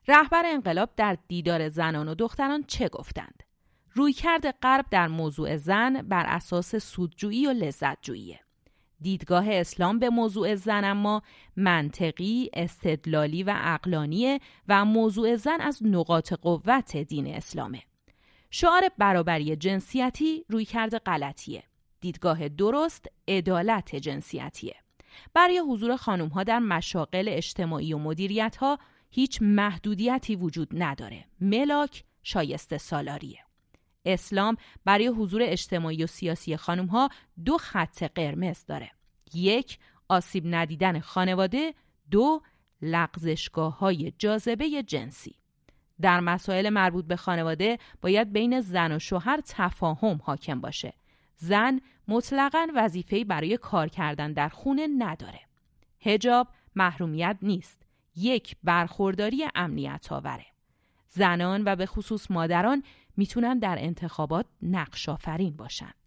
رهبر انقلاب در دیدار زنان و دختران چه گفتند؟ رویکرد غرب در موضوع زن بر اساس سودجویی و لذتجویی. دیدگاه اسلام به موضوع زن اما منطقی، استدلالی و عقلانیه و موضوع زن از نقاط قوت دین اسلامه. شعار برابری جنسیتی رویکرد غلطیه. دیدگاه درست عدالت جنسیتیه. برای حضور خانم‌ها در مشاغل اجتماعی و مدیریت‌ها هیچ محدودیتی وجود نداره. ملاک شایسته سالاریه. اسلام برای حضور اجتماعی و سیاسی خانم‌ها 2 خط قرمز داره. 1. آسیب ندیدن خانواده. 2. لغزشگاه‌های جاذبه جنسی. در مسائل مربوط به خانواده باید بین زن و شوهر تفاهم حاکم باشه. زن مطلقاً وظیفه‌ای برای کار کردن در خونه نداره. حجاب محرومیت نیست. یک برخورداری امنیت آوره. زنان و به خصوص مادران میتونن در انتخابات نقش آفرین باشن.